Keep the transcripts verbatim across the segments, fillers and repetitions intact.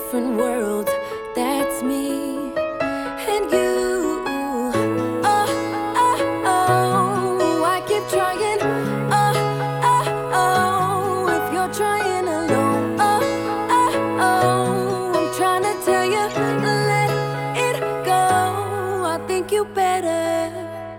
different worlds, that's me and you. Oh, oh, oh, I keep trying. Oh, oh, oh, if you're trying alone. Oh, oh, oh, I'm trying to tell you, let it go. I think you better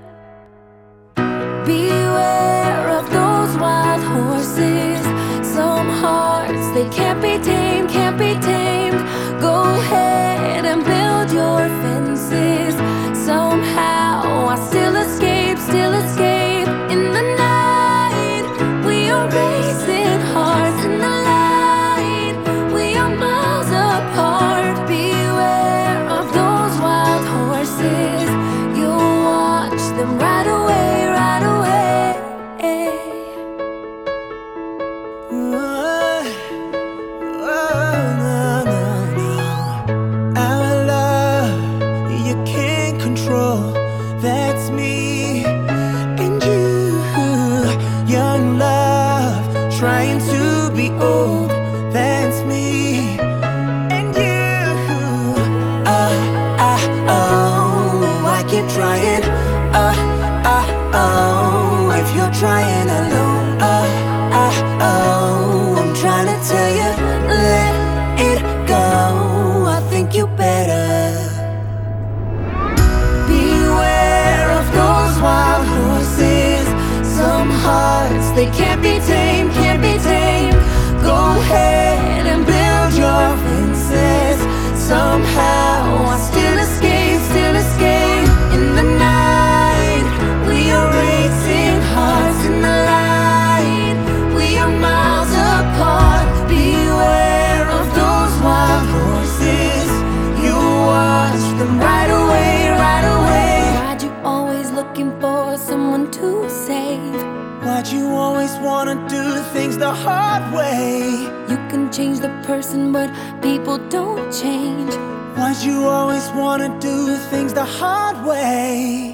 beware of those wild horses. Some hearts, they can't be tamed, can't be tamed. Go ahead and build your fences. Somehow I still escape, still escape. In the night, we are racing hearts. In the light, we are miles apart. Beware of those wild horses. You'll watch them right away, right away. That's me and you, young love, trying to be old. That's me and you. Uh, uh, oh, I keep trying. Uh, uh, oh, if you're trying alone. Uh, uh, oh, I'm trying to tell you, let it go. I think you better they can't be tamed, can't be tamed. Go ahead and build your fences. Somehow I still escape, still escape. In the night, we are racing hearts. In the light, we are miles apart. Beware of those wild horses. You watch them right away, right away. Why'd you always looking for someone to save? Why'd you always wanna do things the hard way? You can change the person, but people don't change. Why'd you always wanna do things the hard way?